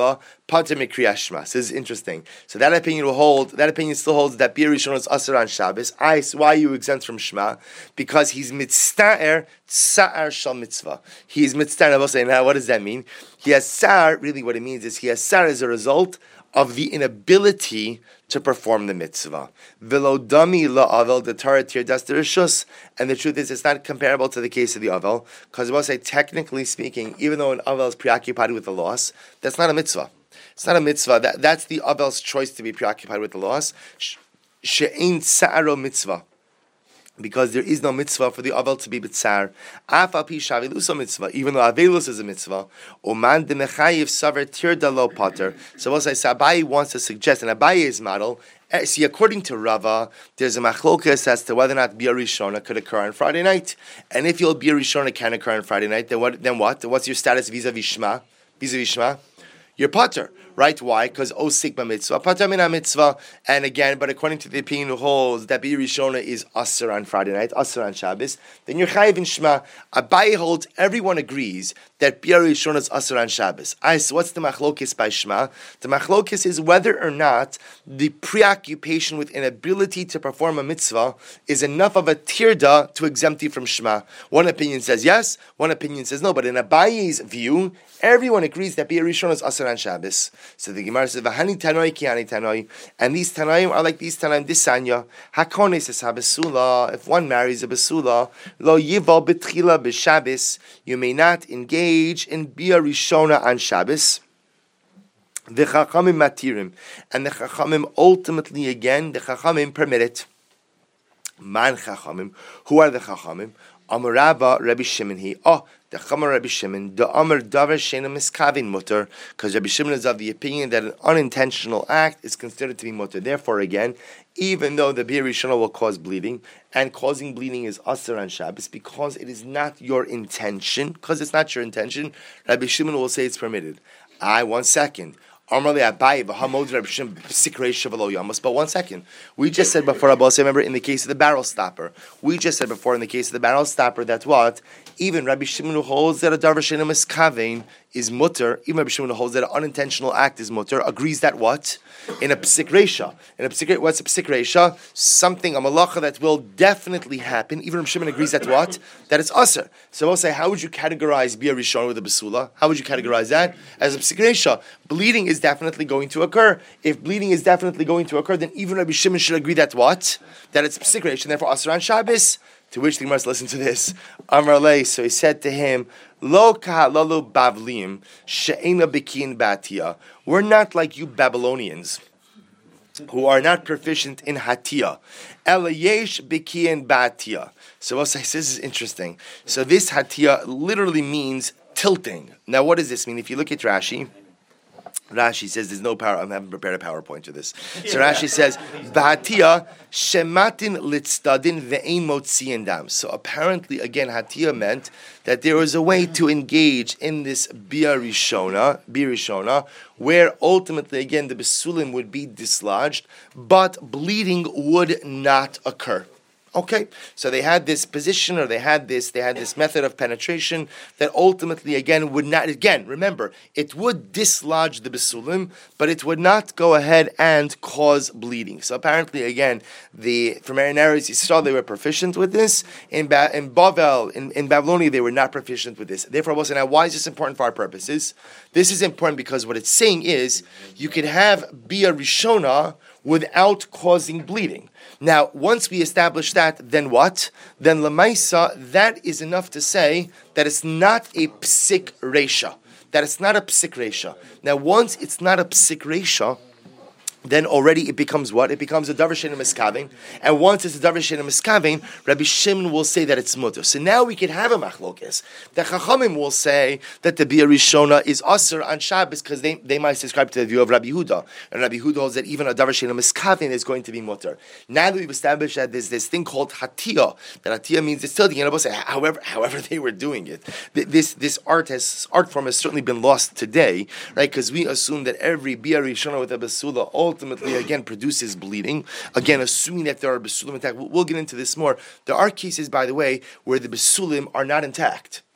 S1: Pater Mikriyas Shema. So this is interesting. So that opinion will hold, that opinion still holds that Bia Rishona is Asur on Shabbos. I, so why are you exempt from Shema? Because he's mitzta'er tsa'ar shal mitzvah. He's mitzta'er. I will say, now what does that mean? He has tsa'ar, really what it means is he has tsa'ar as a result of the inability to perform the mitzvah. V'lo dami la'avel detara tirdas dereshus. And the truth is, it's not comparable to the case of the avel, because I will say, technically speaking, even though an avel is preoccupied with the loss, that's not a mitzvah. It's not a mitzvah. That, that's the avel's choice to be preoccupied with the loss. She'ein tsa'aro mitzvah. Because there is no mitzvah for the avel to be b'tzar. Af al pi shavilusa mitzvah, even though avelus is a mitzvah. Oman de mechayiv saver tirda lo pater. So what I say, Abaye wants to suggest, and Abaye's model, see, according to Rava, there's a machlokas as to whether or not Bia Rishona could occur on Friday night. And if your Bia Rishona can occur on Friday night, then what? Then what? What's your status vis-a-vis Shema? Vis-a-vis Shema? You're pater, right? Why? Because o sigma mitzvah, pater mina mitzvah, and again, but according to the opinion who holds that Bia Rishona is asur on Friday night, asur on Shabbos, then you're chayiv in Shema. Abaye holds, everyone agrees that Bia Rishona is asur on Shabbos. I, so what's the machlokis by Shema? The machlokis is whether or not the preoccupation with inability to perform a mitzvah is enough of a tirda to exempt you from Shema. One opinion says yes, one opinion says no, but in Abaye's view, everyone agrees that Bia Rishona is asur on Shabbos. So the Gemara says, "V'hani tanoi ki ani tanoi," and these tanoim are like these tanoim disanya. Hakone says habesula. If one marries a besula, lo yival betchila b'Shabbos, you may not engage in Bia Rishona on Shabbos. The Chachamim matirim, and the Chachamim ultimately again the Chachamim permit it. Man Chachamim, who are the Chachamim? Amar Rabba Rabbi Shimon. He oh. The Chamar Rabbi Shimon, the Amar Davar Shena Miskavin Mutter, because Rabbi Shimon is of the opinion that an unintentional act is considered to be mutter. Therefore, again, even though the Bia Rishona will cause bleeding, and causing bleeding is asur on Shabbos, because it is not your intention, because it's not your intention, Rabbi Shimon will say it's permitted. I, one second. But one second. We just said before, remember, in the case of the barrel stopper, we just said before in the case of the barrel stopper that what? Even Rabbi Shimon who holds that a davar she'eino miskavein is mutter, even Rabbi Shimon who holds that an unintentional act is mutter, agrees that what? In a psik reisha. In a psik, what's a psik reisha? Something, a malacha that will definitely happen. Even Rabbi Shimon agrees that what? That it's asur. So we'll say, how would you categorize Bia Rishon with a basula? How would you categorize that? As a psik reisha. Bleeding is definitely going to occur. If bleeding is definitely going to occur, then even Rabbi Shimon should agree that what? That it's psik reisha, and therefore asur on Shabbos. To which the Gemara listen to this. Amar lei, so he said to him, Lo kahalalu bavlim she'ena bikin batia. We're not like you Babylonians, who are not proficient in hatia. Ela yesh bikin batia. So what says this is interesting. So this hatia literally means tilting. Now what does this mean? If you look at Rashi, Rashi says there's no power. I haven't prepared a PowerPoint for this. So Rashi says, "B'hatia shematin litzdadin ve'ein motziin dam." So apparently, again, hatia meant that there was a way to engage in this bia rishona, bia rishona, where ultimately, again, the besulim would be dislodged, but bleeding would not occur. Okay, so they had this position, or they had this, they had this method of penetration that ultimately, again, would not. Again, remember, it would dislodge the besulim, but it would not go ahead and cause bleeding. So apparently, again, the from Eretz Yisrael they were proficient with this. In ba- in Bavel, in, in Babylonia, they were not proficient with this. Therefore, I will say, now, why is this important for our purposes? This is important because what it's saying is you could have Bia Rishona without causing bleeding. Now, once we establish that, then what? Then Lamaisa, that is enough to say that it's not a psik reisha. That it's not a psik reisha. Now, once it's not a psik reisha, then already it becomes what? It becomes a davar she'eino miskavein. And once it's a davar she'eino miskavein, Rabbi Shimon will say that it's mutter. So now we can have a machlokes. The Chachamim will say that the Bia Rishona is asur on Shabbos because they, they might subscribe to the view of Rabbi Yehuda. And Rabbi Yehuda holds that even a davar she'eino miskavein is going to be mutter. Now that we've established that there's this thing called hatia, that hatia means it's tilting, and say, however, however they were doing it, this this art has art form has certainly been lost today, right? Because we assume that every Bia Rishona with a basula ultimately, again, produces bleeding. Again, assuming that there are besulim intact. We'll, we'll get into this more. There are cases, by the way, where the besulim are not intact.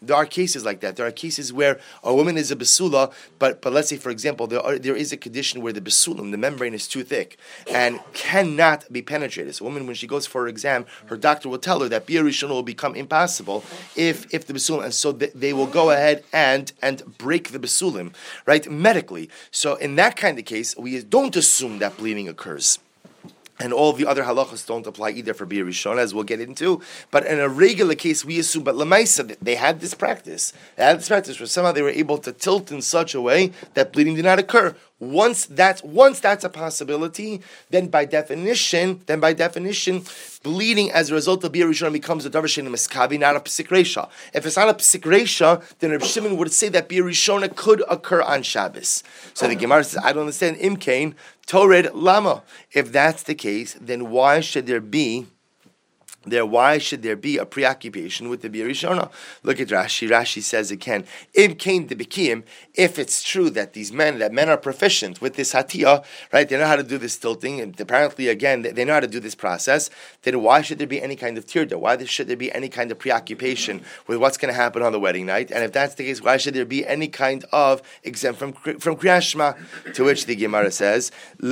S1: There are cases like that. There are cases where a woman is a besula, but but let's say, for example, there are, there is a condition where the besulim, the membrane, is too thick and cannot be penetrated. So a woman, when she goes for her exam, her doctor will tell her that Bia Rishona will become impossible if if the besulim, and so th- they will go ahead and and break the besulim, right, medically. So in that kind of case, we don't assume that bleeding occurs. And all the other halachas don't apply either for Bia Rishona, as we'll get into. But in a regular case, we assume, but Lamaisa, they had this practice. They had this practice where somehow they were able to tilt in such a way that bleeding did not occur. Once that's once that's a possibility, then by definition, then by definition, bleeding as a result of Bia Rishona becomes a davar she'eino miskavi, not a psik reisha. If it's not a psik reisha, then Reb Shimon would say that Bia Rishona could occur on Shabbos. So the Gemara says, I don't understand. Imkain Tored Lama. If that's the case, then why should there be There, why should there be a preoccupation with the Bia Rishona? Look at Rashi. Rashi says again, Im kain de Bikiyim, if it's true that these men, that men are proficient with this hatiyah, right? They know how to do this tilting, and apparently, again, they know how to do this process. Then why should there be any kind of tirda? Why should there be any kind of preoccupation with what's going to happen on the wedding night? And if that's the case, why should there be any kind of exempt from from Kriyat Shema? To which the Gemara says,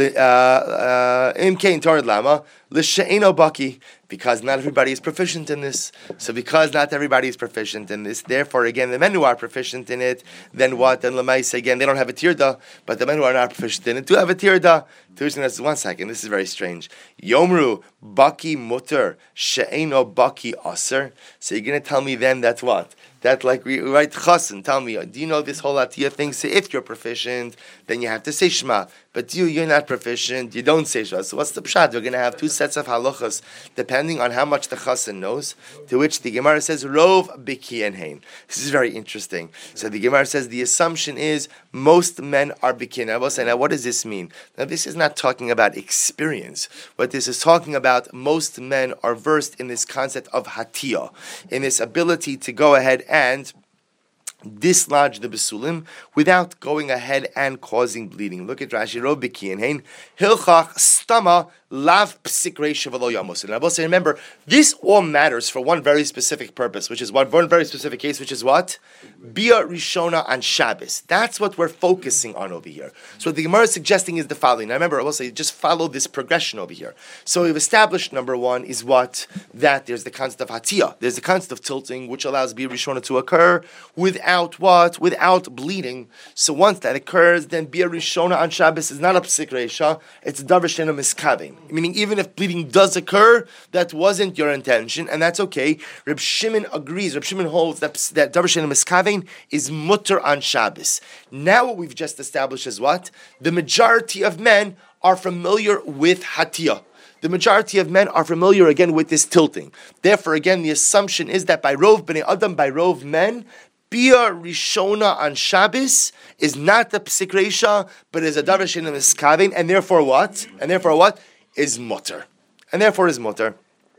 S1: Im kain tored lama l'she'eino baki. Because not everybody is proficient in this. So because not everybody is proficient in this, therefore, again, the men who are proficient in it, then what? Then Lamaisa, again, they don't have a tirda, but the men who are not proficient in it do have a tirda. One second, this is very strange. Yomru, baki mutter, she'eino baki aser. So you're going to tell me then that's what? That like we write chassan, tell me, do you know this whole atiyah thing? So if you're proficient, then you have to say shema. But you, you're not proficient, you don't say shema. So what's the pshat? We're going to have two sets of halachas, depending on how much the chassan knows, to which the Gemara says, rov biki and hein. This is very interesting. So the Gemara says the assumption is most men are biki. Now, I will say, now what does this mean? Now this is not talking about experience. What this is talking about, most men are versed in this concept of hatiyah, in this ability to go ahead and dislodge the besulim without going ahead and causing bleeding. Look at Rashi, Rov biki and hein, hilchach stama lav psik reisha v'lo yamos. And I will say, remember, this all matters for one very specific purpose, which is one, one very specific case, which is what? Bia Rishona on Shabbos. That's what we're focusing on over here. So what the Gemara is suggesting is the following. Now remember, I will say, just follow this progression over here. So we've established, number one, is what? That there's the concept of hatiyah. There's the concept of tilting, which allows Bia Rishona to occur without what? Without bleeding. So once that occurs, then Bia Rishona on Shabbos is not a psik reisha, it's davar she'eino miskavi. Meaning, even if bleeding does occur, that wasn't your intention, and that's okay. Reb Shimon agrees. Reb Shimon holds that that davar she'eino miskavi is mutter on Shabbos. Now, what we've just established is what? The majority of men are familiar with hatiyah. The majority of men are familiar again with this tilting. Therefore, again, the assumption is that by rov bnei adam, by rov men, Bia Rishona on Shabbos is not the psik reisha, but is a davar she'eino miskavi, and therefore what? And therefore what? Is mutter. And therefore is mutter.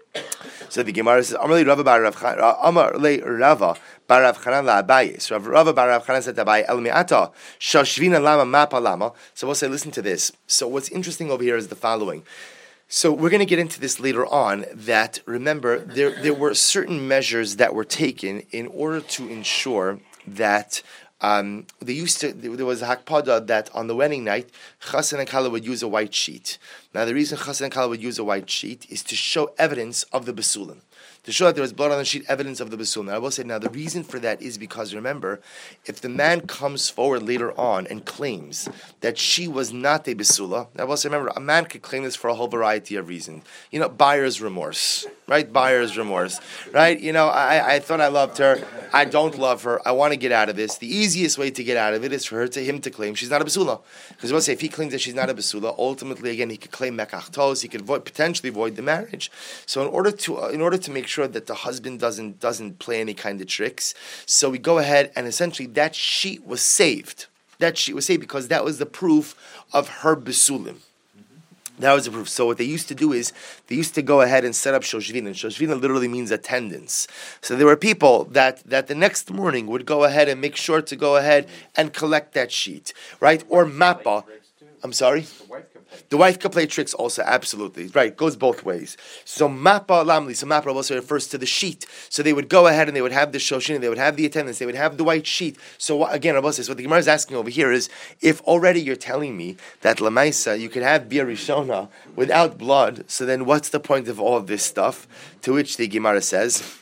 S1: So the Gemara says, Amar le Rava bar Rav Chanan, Amar le Rava bar Rav Chanan la Abaye. So Rava bar Rav Chanan said to Abaye, El mi'ata shashvina lama mapa lama. So we'll say, listen to this. So what's interesting over here is the following. So we're going to get into this later on, that, remember, there there were certain measures that were taken in order to ensure that Um, they used to. There was a hakpada that on the wedding night, chassan and kala would use a white sheet. Now, the reason chassan and kala would use a white sheet is to show evidence of the besulim, to show that there was blood on the sheet, evidence of the besulim. Now, I will say, now the reason for that is because, remember, if the man comes forward later on and claims that she was not a besula, I will say, remember, a man could claim this for a whole variety of reasons. You know, buyer's remorse, right? Buyer's remorse, right? You know, I, I thought I loved her. I don't love her. I want to get out of this. The easiest way to get out of it is for her to him to claim she's not a besula. Because we'll say, if he claims that she's not a besula, ultimately, again, he could claim mekach tos. He could void, potentially void the marriage. So, in order to uh, in order to make sure that the husband doesn't doesn't play any kind of tricks, so we go ahead and essentially that sheet was saved. That sheet was saved because that was the proof of her besulim. That was the proof. So what they used to do is they used to go ahead and set up shoshvina. And shoshvina literally means attendance. So there were people that, that the next morning would go ahead and make sure to go ahead and collect that sheet, right? Or mappa. I'm sorry? The wife could play tricks also, absolutely. Right, goes both ways. So mappa lamli, so mappa also refers to the sheet. So they would go ahead and they would have the shoshin, they would have the attendants, they would have the white sheet. So again, Rabbi says, what the Gemara is asking over here is, if already you're telling me that lamaisa, you could have bia rishona without blood, so then what's the point of all of this stuff? To which the Gemara says,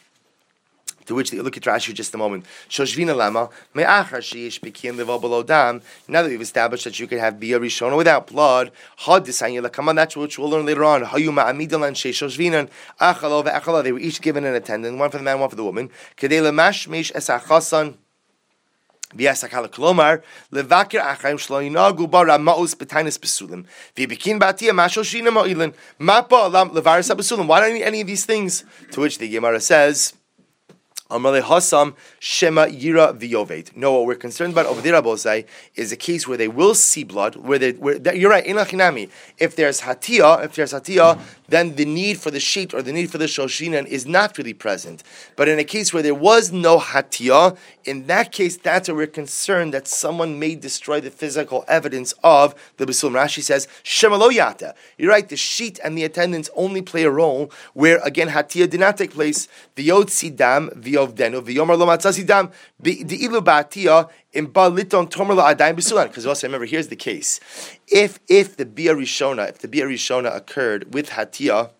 S1: to which they look at Rashi just a moment. Shoshvina lama me'achar sheish bikin levo below dam. Now that we've established that you can have bia rishona without blood, had disanya lakama. That's which we'll learn later on. Hayu ma'amidalan sheishoshvinan achalo ve'achalo. They were each given an attendant, one for the man, one for the woman. Kedei lemashmish esachasan. Biasakala Kolomar, Levakir Achaim Shloina Guba Ramaus Betanis Besulim. Vibikin Batia Mashoshina Moilin. Mapa Alam Levaris Besulim. Why don't I need any of these things? To which the Gemara says, Amrle Hasam Shema Yira Viovet. No, what we're concerned about over there, Rabosai, is a case where they will see blood. Where they, where they, you're right, Inachinami. If there's hatia, if there's hatia, then the need for the sheet or the need for the shoshinan is not really present. But in a case where there was no hatia, in that case, that's where we're concerned that someone may destroy the physical evidence of the besulim. Rashi says Shema Lo Yata. You're right. The sheet and the attendants only play a role where again hatia did not take place. V'yod sidam v'yod Denu v'yomer lo matzasi dam di'ilu ba'atiyah in ba'liton tomer lo adayim b'sulan. Because also remember, here's the case: if if the bia rishona, if the bia rishona occurred with hatiyah,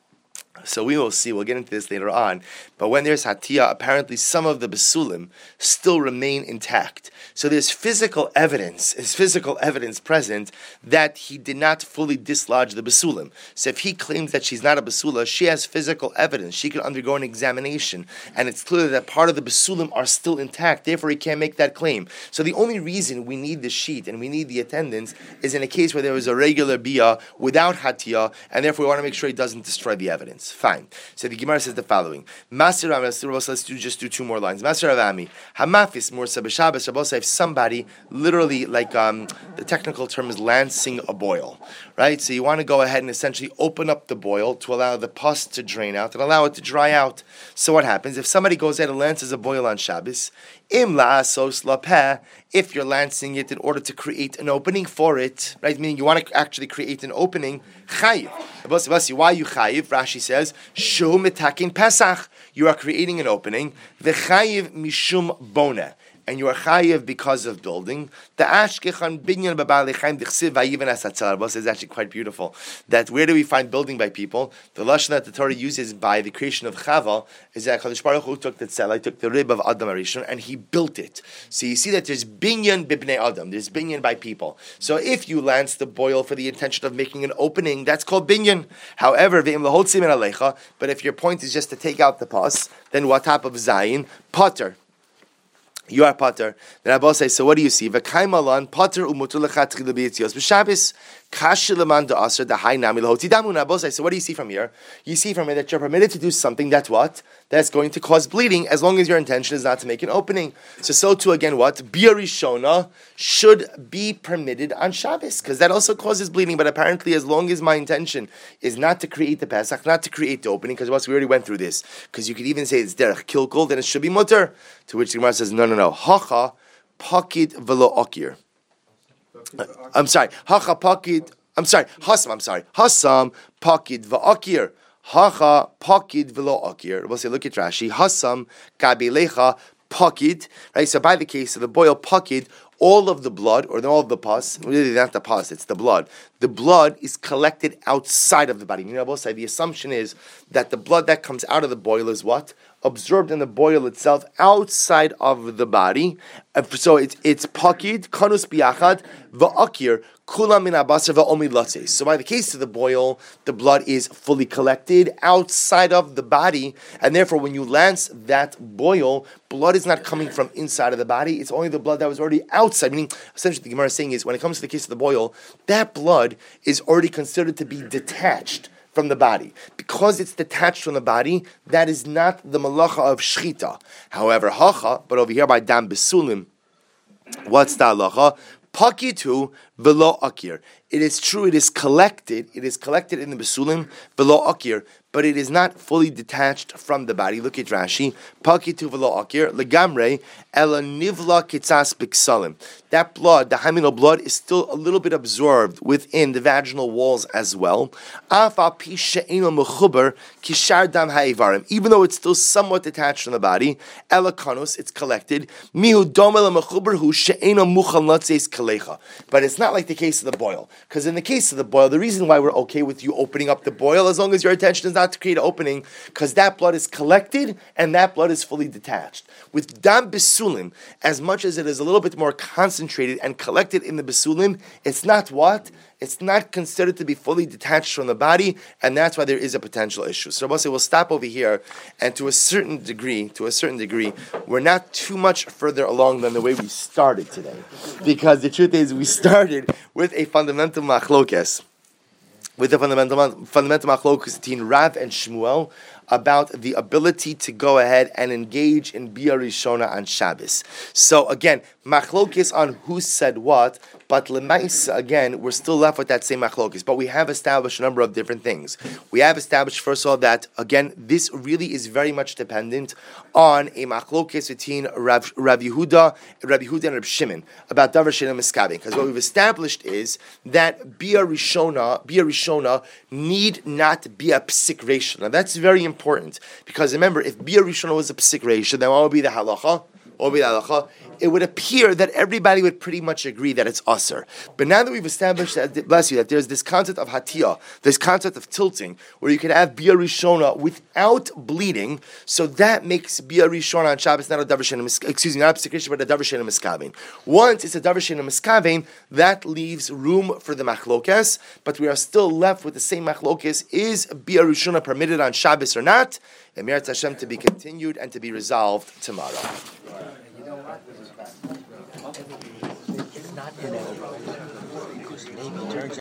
S1: so we will see. We'll get into this later on. But when there's hatiyah, apparently some of the besulim still remain intact. So there's physical evidence, is physical evidence present that he did not fully dislodge the besulim. So if he claims that she's not a besula, she has physical evidence. She can undergo an examination, and it's clear that part of the besulim are still intact. Therefore, he can't make that claim. So the only reason we need the sheet and we need the attendance is in a case where there was a regular bia without hatiyah, and therefore we want to make sure he doesn't destroy the evidence. Fine. So the Gemara says the following. Masir Ravami, let's do, just do two more lines. Masir Ravami, Hamafis Mursa B'Shabbos, Rabosai, if somebody literally, like um, the technical term is lancing a boil, right? So you want to go ahead and essentially open up the boil to allow the pus to drain out and allow it to dry out. So what happens? If somebody goes ahead and lances a boil on Shabbos, Im la'asos lapeh, if you're lancing it in order to create an opening for it, right? Meaning you want to actually create an opening, chayiv. Why are you chayiv? Rashi says, shu mitakin pesach. You are creating an opening. V'chayiv mishum boneh. And you are chayiv because of building. The ashkechan binyan b'ba'alechaim dichsiv vayiven asatzal is actually quite beautiful. That where do we find building by people? The lashon that the Torah uses by the creation of Chava is that Kadosh Baruch Hu took the tzela, took the rib of Adam Arishon, and he built it. So you see that there's binyan b'bnei Adam, there's binyan by people. So if you lance the boil for the intention of making an opening, that's called binyan. However, ve'im laholtzim en alecha, but if your point is just to take out the pus, then what type of zayin? Potter. You are pater. Then Abba says, so what do you see? V'kaimalan pater umutur lechatchila b'yitzios b'Shabbos. Kashilaman da'aser da'hai nami lahoti damun. Abba says, so what do you see from here? You see from here that you're permitted to do something that's what? That's going to cause bleeding, as long as your intention is not to make an opening. So, so too again, what? Bia rishona should be permitted on Shabbos, because that also causes bleeding. But apparently, as long as my intention is not to create the Pesach, not to create the opening, because we already went through this, because you could even say it's derech kilkul, then it should be mutter. To which the Gemara says, no, no, no. Hacha pakid velo akir. Uh, I'm sorry. Hacha pakid. I'm sorry. Hasam. I'm sorry. Hasam pakid va'akir. Hacha pakid velo akir. We'll say, look at Rashi. Hasam kabilecha pakid. Right. So by the case of the boil pakid, all of the blood, or all of the pus, really not the pus, it's the blood. The blood is collected outside of the body. You know, both sides. The assumption is that the blood that comes out of the boil is what? Absorbed in the boil itself, outside of the body. So it's it's pakid, kanus biachad, va'akir, kula min abasar va'omi latze. So by the case of the boil, the blood is fully collected outside of the body, and therefore when you lance that boil, blood is not coming from inside of the body, it's only the blood that was already outside. Meaning, essentially the Gemara is saying is, when it comes to the case of the boil, that blood is already considered to be detached from the body. Because it's detached from the body, that is not the malacha of shchita. However, hacha, but over here by dam besulim, what's the halacha? Pakitu velo akir. It is true, it is collected, it is collected in the besulim, velo akir, but it is not fully detached from the body. Look at Rashi. Pakitu velo akir, legamre, ela nivla kitzas biksalim. That blood, the hymenal blood, is still a little bit absorbed within the vaginal walls as well. Even though it's still somewhat detached from the body, ela kanus, it's collected. But it's not like the case of the boil. Because in the case of the boil, the reason why we're okay with you opening up the boil, as long as your intention is not to create an opening, because that blood is collected and that blood is fully detached. With dam besulim, as much as it is a little bit more concentrated and collected in the besulim, it's not what? It's not considered to be fully detached from the body, and that's why there is a potential issue. So Rabbi say we'll stop over here, and to a certain degree, to a certain degree, we're not too much further along than the way we started today. Because the truth is, we started with a fundamental machlokes, with a fundamental fundamental machlokes between Rav and Shmuel about the ability to go ahead and engage in Bia Rishona on Shabbos. So again, machlokes on who said what, but lemaisa, again, we're still left with that same machlokes. But we have established a number of different things. We have established, first of all, that, again, this really is very much dependent on a machlokes between Rav, Rav Yehuda, Rav Yehuda and Rav Shimon about Davar Sheina Miskaben. Because what we've established is that Bia Rishona, Bia Rishona need not be a psik reisha. Now that's very important. Important because remember, if Bia Rishona was a psik reisha, then what would be the halacha? What would be the halacha? It would appear that everybody would pretty much agree that it's aser. But now that we've established that, bless you, that there's this concept of hatiyah, this concept of tilting, where you can have Bia Rishona without bleeding, so that makes Bia Rishona on Shabbos not a davar sheina, excuse me, not a psik reisha, but a davar sheina miskaven. Once it's a davar sheina miskaven, that leaves room for the machlokes, but we are still left with the same machlokes. Is Bia Rishona permitted on Shabbos or not? Emir Hashem, to be continued and to be resolved tomorrow.
S2: You know what? It's not inevitable. Maybe turns